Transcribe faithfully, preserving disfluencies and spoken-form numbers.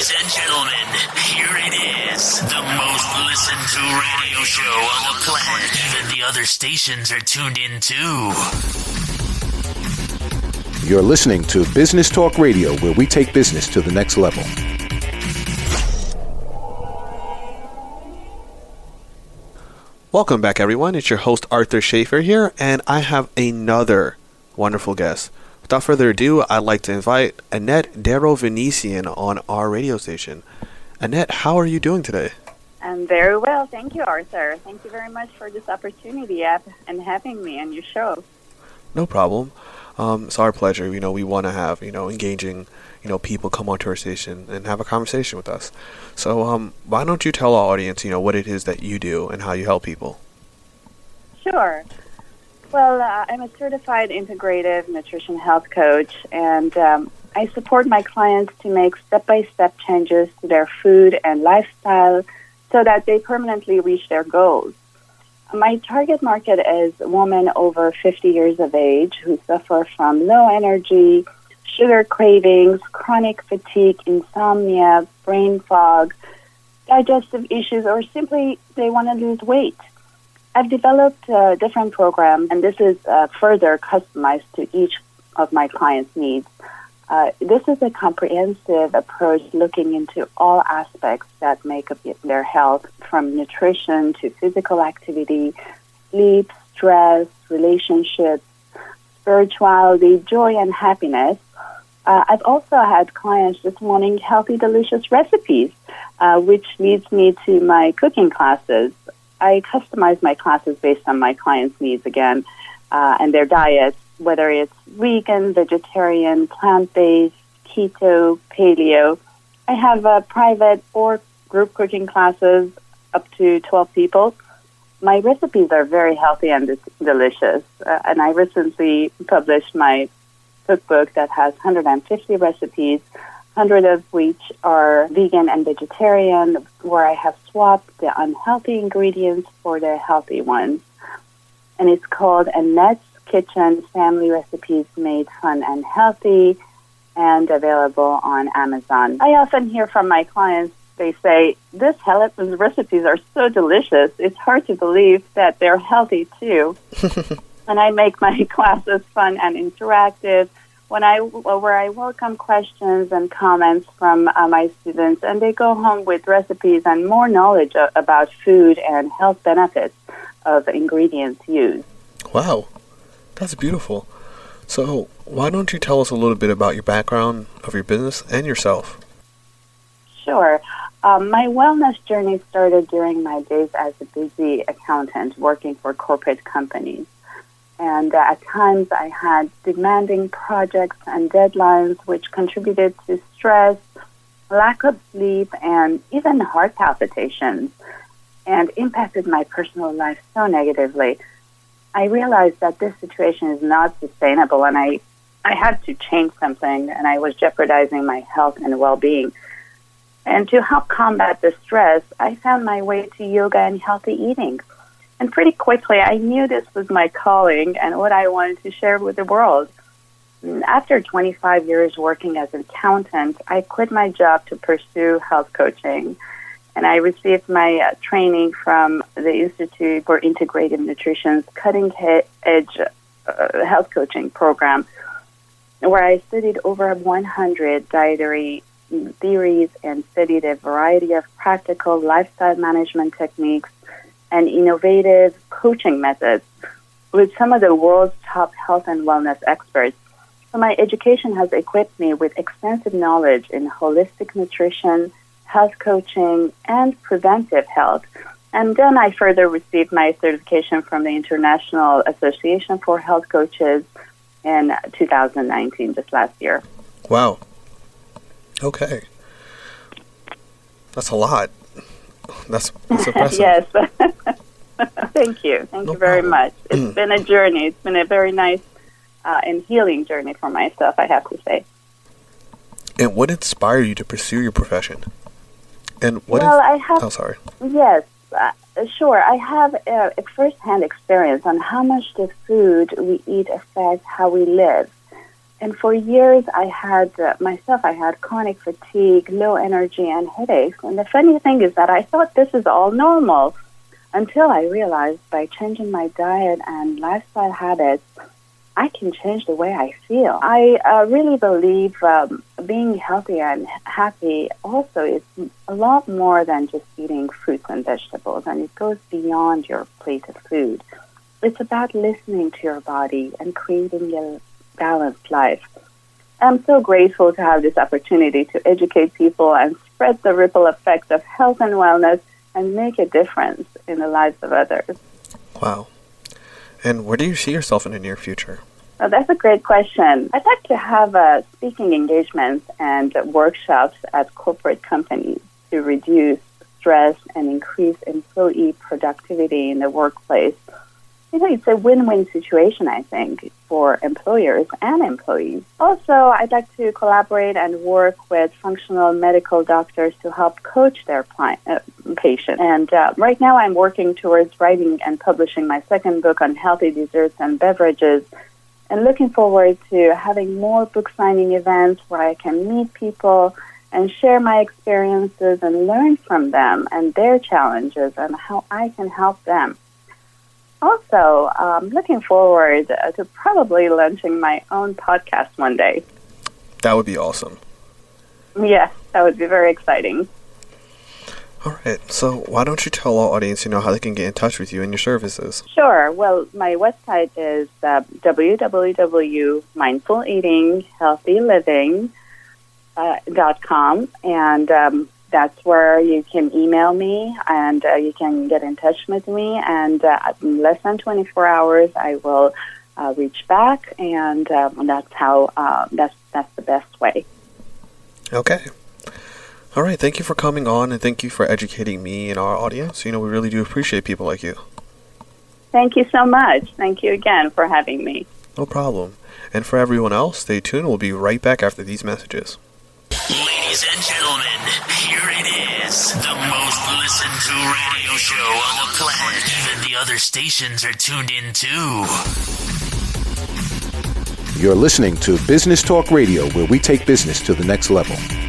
Ladies and gentlemen, here it is. The most listened to radio show on the planet. Even the other stations are tuned in too. You're listening to Business Talk Radio, where we take business to the next level. Welcome back, everyone. It's your host, Arthur Schaefer here, and I have another wonderful guest. Without further ado, I'd like to invite Annette Darrow-Venetian on our radio station. Annette, how are you doing today? I'm very well. Thank you, Arthur. Thank you very much for this opportunity and having me on your show. No problem. Um, it's our pleasure. You know, we want to have, you know, engaging, you know, people come onto our station and have a conversation with us. So um, why don't you tell our audience, you know, what it is that you do and how you help people? Sure. Well, uh, I'm a certified integrative nutrition health coach, and um, I support my clients to make step-by-step changes to their food and lifestyle so that they permanently reach their goals. My target market is women over fifty years of age who suffer from low energy, sugar cravings, chronic fatigue, insomnia, brain fog, digestive issues, or simply they want to lose weight. I've developed a different program, and this is uh, further customized to each of my clients' needs. Uh, this is a comprehensive approach looking into all aspects that make up their health, from nutrition to physical activity, sleep, stress, relationships, spirituality, joy, and happiness. Uh, I've also had clients just wanting healthy, delicious recipes, uh, which leads me to my cooking classes. I customize my classes based on my clients' needs again, uh, and their diets, whether it's vegan, vegetarian, plant-based, keto, paleo. I have uh, private or group cooking classes up to twelve people. My recipes are very healthy and dis- delicious, uh, and I recently published my cookbook that has one hundred fifty recipes, one hundred of which are vegan and vegetarian, where I have swapped the unhealthy ingredients for the healthy ones. And it's called Annette's Kitchen Family Recipes Made Fun and Healthy, and available on Amazon. I often hear from my clients, they say, this health recipes are so delicious, it's hard to believe that they're healthy too. And I make my classes fun and interactive, when I, where I welcome questions and comments from uh, my students, and they go home with recipes and more knowledge uh, about food and health benefits of ingredients used. Wow, that's beautiful. So why don't you tell us a little bit about your background of your business and yourself? Sure. Um, my wellness journey started during my days as a busy accountant working for corporate companies. And uh, at times I had demanding projects and deadlines which contributed to stress, lack of sleep, and even heart palpitations, and impacted my personal life so negatively. I realized that this situation is not sustainable, and I, I had to change something, and I was jeopardizing my health and well-being. And to help combat the stress, I found my way to yoga and healthy eating. And pretty quickly, I knew this was my calling and what I wanted to share with the world. After twenty-five years working as an accountant, I quit my job to pursue health coaching. And I received my uh, training from the Institute for Integrative Nutrition's cutting-edge uh, health coaching program, where I studied over one hundred dietary theories and studied a variety of practical lifestyle management techniques and innovative coaching methods with some of the world's top health and wellness experts. So my education has equipped me with extensive knowledge in holistic nutrition, health coaching, and preventive health. And then I further received my certification from the International Association for Health Coaches in two thousand nineteen, just last year. Wow. Okay. That's a lot. That's, that's impressive. Yes. Thank you. Thank no you very problem. much. It's been a journey. It's been a very nice uh, and healing journey for myself, I have to say. And what inspired you to pursue your profession? And what well, is... I have... Oh, sorry. Yes, uh, sure. I have a, a first-hand experience on how much the food we eat affects how we live. And for years, I had, uh, myself, I had chronic fatigue, low energy, and headaches. And the funny thing is that I thought this is all normal until I realized by changing my diet and lifestyle habits, I can change the way I feel. I uh, really believe um, being healthy and happy also is a lot more than just eating fruits and vegetables, and it goes beyond your plate of food. It's about listening to your body and creating a balanced life. I'm so grateful to have this opportunity to educate people and spread the ripple effect of health and wellness and make a difference in the lives of others. Wow. And where do you see yourself in the near future? Oh, that's a great question. I'd like to have uh, speaking engagements and workshops at corporate companies to reduce stress and increase employee productivity in the workplace. You know, it's a win-win situation, I think, for employers and employees. Also, I'd like to collaborate and work with functional medical doctors to help coach their client, uh, patients. And uh, right now I'm working towards writing and publishing my second book on healthy desserts and beverages, and looking forward to having more book signing events where I can meet people and share my experiences and learn from them and their challenges and how I can help them. Also, um, looking forward uh, to probably launching my own podcast one day. That would be awesome. Yes, that would be very exciting. All right. So why don't you tell our audience, you know, how they can get in touch with you and your services? Sure. Well, my website is uh, w w w dot mindful eating healthy living dot com, and um, that's where you can email me and uh, you can get in touch with me. And uh, in less than twenty-four hours, I will uh, reach back, and um, that's how uh, that's that's the best way. Okay. All right. Thank you for coming on, and thank you for educating me and our audience. You know, we really do appreciate people like you. Thank you so much. Thank you again for having me. No problem. And for everyone else, stay tuned. We'll be right back after these messages. Ladies and gentlemen, here it is, the most listened to radio show on the planet. Even the other stations are tuned in too. You're listening to Business Talk Radio, where we take business to the next level.